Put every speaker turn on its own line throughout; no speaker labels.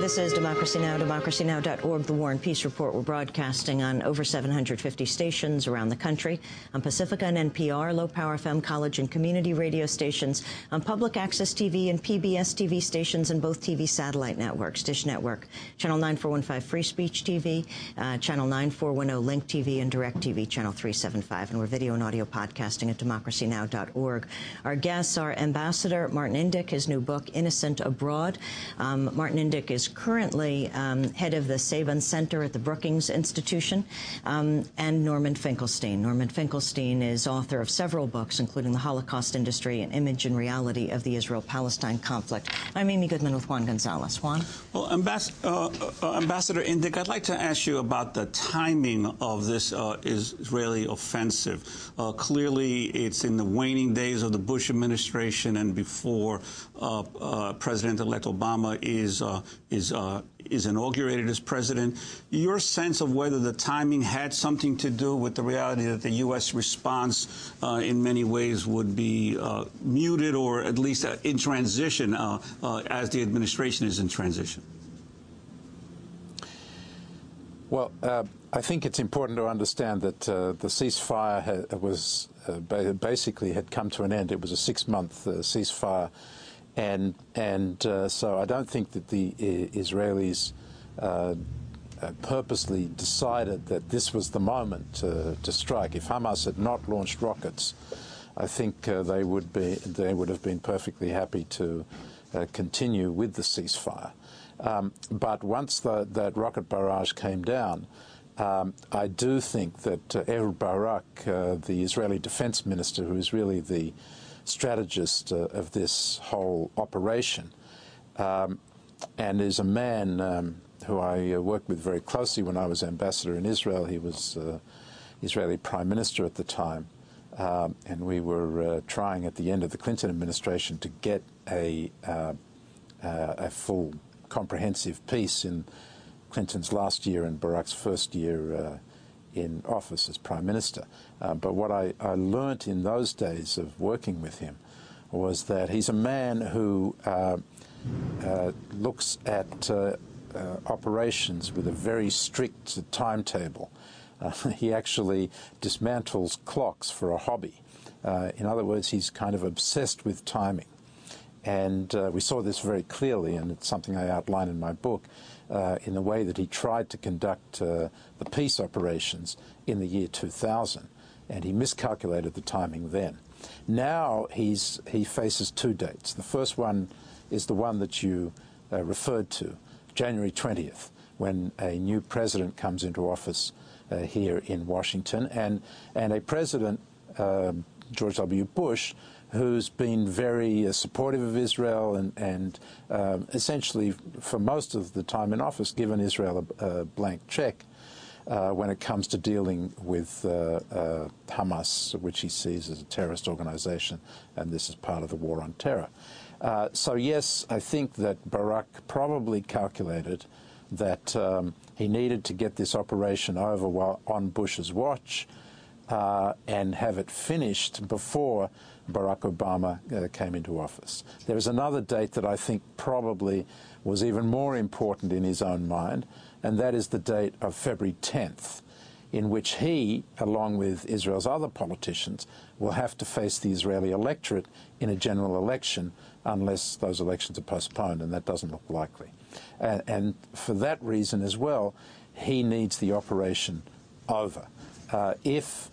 This is Democracy Now!, democracynow.org, The War and Peace Report. We're broadcasting on over 750 stations around the country, on Pacifica and NPR, low-power FM, college and community radio stations, on public access TV and PBS TV stations, and both TV satellite networks, Dish Network, Channel 9415 Free Speech TV, Channel 9410 Link TV, and Direct TV, Channel 375. And we're video and audio podcasting at democracynow.org. Our guests are Ambassador Martin Indyk, his new book, Innocent Abroad. Martin Indyk is currently head of the Sabin Center at the Brookings Institution, and Norman Finkelstein. Norman Finkelstein is author of several books, including The Holocaust Industry, An Image and Reality of the Israel-Palestine Conflict. I'm Amy Goodman with Juan Gonzalez. Juan?
Well, Ambassador Indyk, I'd like to ask you about the timing of this Israeli offensive. Clearly, it's in the waning days of the Bush administration and before President-elect Obama is inaugurated as president. Your sense of whether the timing had something to do with the reality that the U.S. response in many ways would be muted, or at least in transition as the administration is in transition?
Well, I think it's important to understand that the ceasefire basically had come to an end. It was a 6-month ceasefire. And so I don't think that the Israelis purposely decided that this was the moment to strike. If Hamas had not launched rockets, I think they would have been perfectly happy to continue with the ceasefire. But once that rocket barrage came down, I do think that Ehud Barak, the Israeli defense minister, who is really the strategist of this whole operation, and is a man who I worked with very closely when I was ambassador in Israel. He was Israeli prime minister at the time, and we were trying at the end of the Clinton administration to get a full comprehensive peace in Clinton's last year and Barak's first year in office as Prime Minister. But what I learnt in those days of working with him was that he's a man who looks at operations with a very strict timetable. He actually dismantles clocks for a hobby. In other words, he's kind of obsessed with timing. And we saw this very clearly, and it's something I outline in my book, in the way that he tried to conduct the peace operations in the year 2000, and he miscalculated the timing then. Now he faces 2 dates. The first one is the one that you referred to, January 20th, when a new president comes into office here in Washington, and a president, George W. Bush, who's been very supportive of Israel and essentially, for most of the time in office, given Israel a blank check when it comes to dealing with Hamas, which he sees as a terrorist organization, and this is part of the war on terror. So yes, I think that Barak probably calculated that he needed to get this operation over on Bush's watch and have it finished before Barack Obama came into office. There is another date that I think probably was even more important in his own mind, and that is the date of February 10th, in which he, along with Israel's other politicians, will have to face the Israeli electorate in a general election unless those elections are postponed, and that doesn't look likely. And for that reason as well, he needs the operation over. If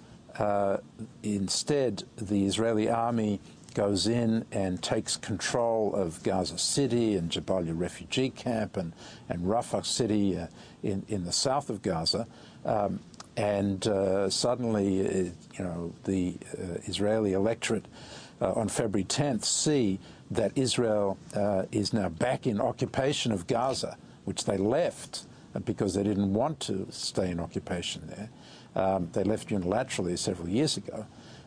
instead the Israeli army goes in and takes control of Gaza City and Jabalia refugee camp and Rafah City in the south of Gaza, and suddenly, the Israeli electorate on February 10th see that Israel is now back in occupation of Gaza, which they left because they didn't want to stay in occupation there. They left unilaterally several years ago.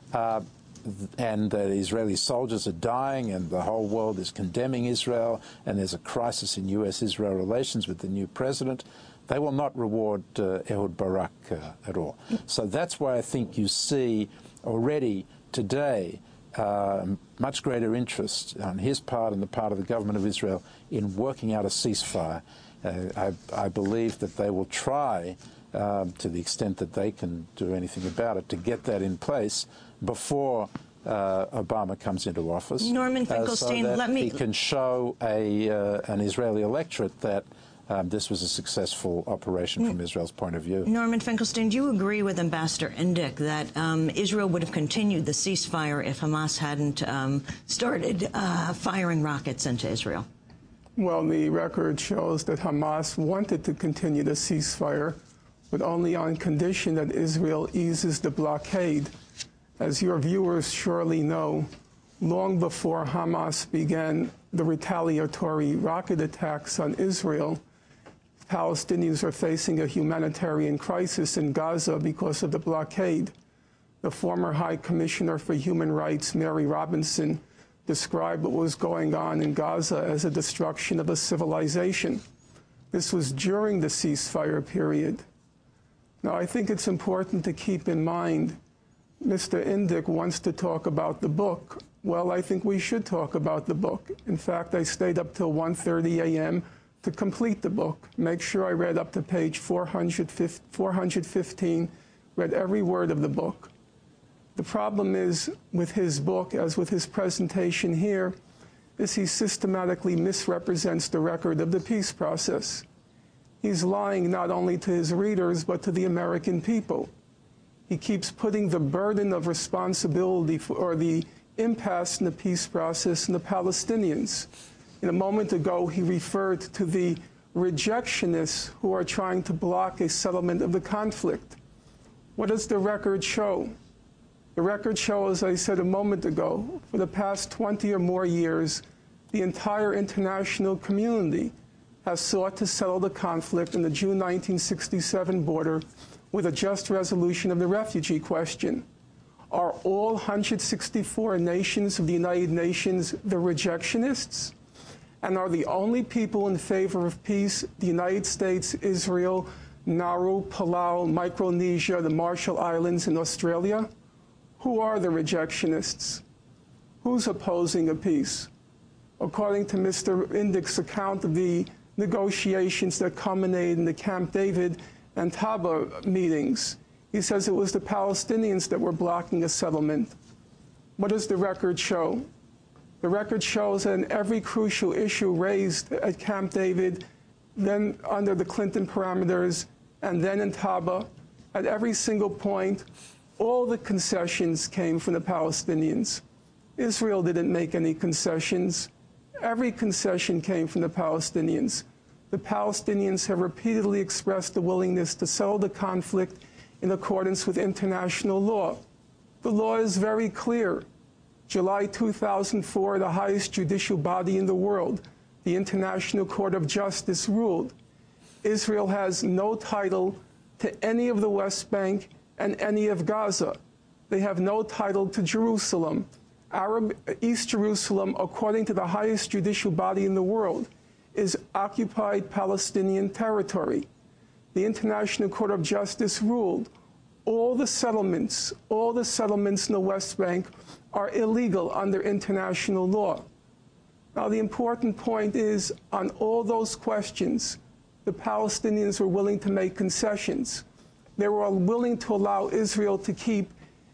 And the Israeli soldiers are dying, and the whole world is condemning Israel, and there's a crisis in U.S.-Israel relations with the new president. They will not reward Ehud Barak at all. So that's why I think you see already today much greater interest on his part and the part of the government of Israel in working out a ceasefire I believe that they will try, to the extent that they can do anything about it, to get that in place before Obama comes into office.
Norman Finkelstein,
so that
he
can show an Israeli electorate that this was a successful operation from Israel's point of view.
Norman Finkelstein, do you agree with Ambassador Indyk that Israel would have continued the ceasefire if Hamas hadn't started firing rockets into Israel?
Well, the record shows that Hamas wanted to continue the ceasefire, but only on condition that Israel eases the blockade. As your viewers surely know, long before Hamas began the retaliatory rocket attacks on Israel, Palestinians were facing a humanitarian crisis in Gaza because of the blockade. The former High Commissioner for Human Rights, Mary Robinson, described what was going on in Gaza as a destruction of a civilization. This was during the ceasefire period. Now, I think it's important to keep in mind, Mr. Indyk wants to talk about the book. Well, I think we should talk about the book. In fact, I stayed up till 1:30 a.m. to complete the book, make sure I read up to page 415, read every word of the book. The problem is with his book, as with his presentation here, is he systematically misrepresents the record of the peace process. He's lying not only to his readers, but to the American people. He keeps putting the burden of responsibility for the impasse in the peace process on the Palestinians. A moment ago, he referred to the rejectionists who are trying to block a settlement of the conflict. What does the record show? The record shows, as I said a moment ago, for the past 20 or more years, the entire international community has sought to settle the conflict in the June 1967 border with a just resolution of the refugee question. Are all 164 nations of the United Nations the rejectionists? And are the only people in favor of peace the United States, Israel, Nauru, Palau, Micronesia, the Marshall Islands, and Australia? Who are the rejectionists? Who's opposing a peace? According to Mr. Indyk's account of the negotiations that culminated in the Camp David and Taba meetings, he says it was the Palestinians that were blocking a settlement. What does the record show? The record shows that in every crucial issue raised at Camp David, then under the Clinton parameters, and then in Taba, at every single point, all the concessions came from the Palestinians. Israel didn't make any concessions. Every concession came from the Palestinians. The Palestinians have repeatedly expressed the willingness to settle the conflict in accordance with international law. The law is very clear. July 2004, the highest judicial body in the world, the International Court of Justice, ruled Israel has no title to any of the West Bank and any of Gaza. They have no title to Jerusalem. East Jerusalem, according to the highest judicial body in the world, is occupied Palestinian territory. The International Court of Justice ruled all the settlements in the West Bank are illegal under international law. Now, the important point is, on all those questions, the Palestinians were willing to make concessions. They were willing to allow Israel to keep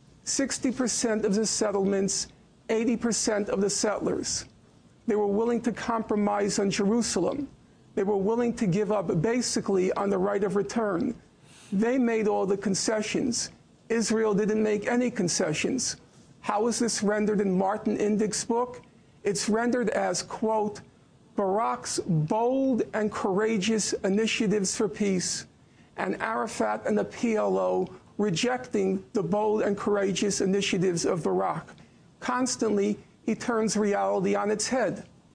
60% of the settlements, 80% of the settlers. They were willing to compromise on Jerusalem. They were willing to give up basically on the right of return. They made all the concessions. Israel didn't make any concessions. How is this rendered in Martin Indyk's book? It's rendered as, quote, Barak's bold and courageous initiatives for peace, and Arafat and the PLO rejecting the bold and courageous initiatives of Barak. Constantly, he turns reality on its head.